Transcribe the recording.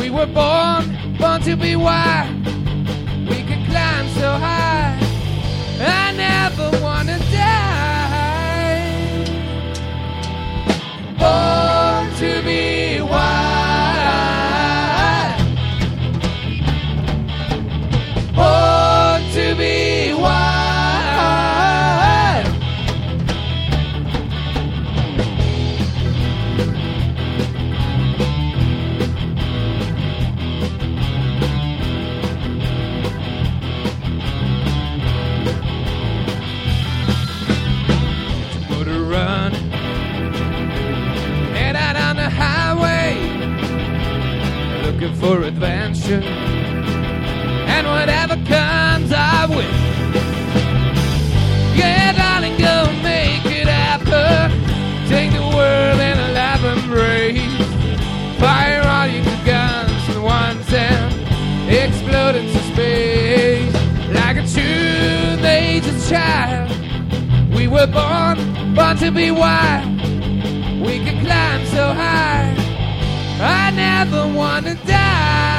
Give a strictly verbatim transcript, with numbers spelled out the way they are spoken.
We were born, born to be wild. We could climb so high. I never wanna die. Born to be wild. Born to be wild. Run, head out on the highway, looking for adventure, and whatever comes our way. Yeah, darling, go make it happen. Take the world in a lap embrace. Fire all your guns at once and explode into space like a teenage child. We were born, born to be wild. We could climb so high. I never wanna die.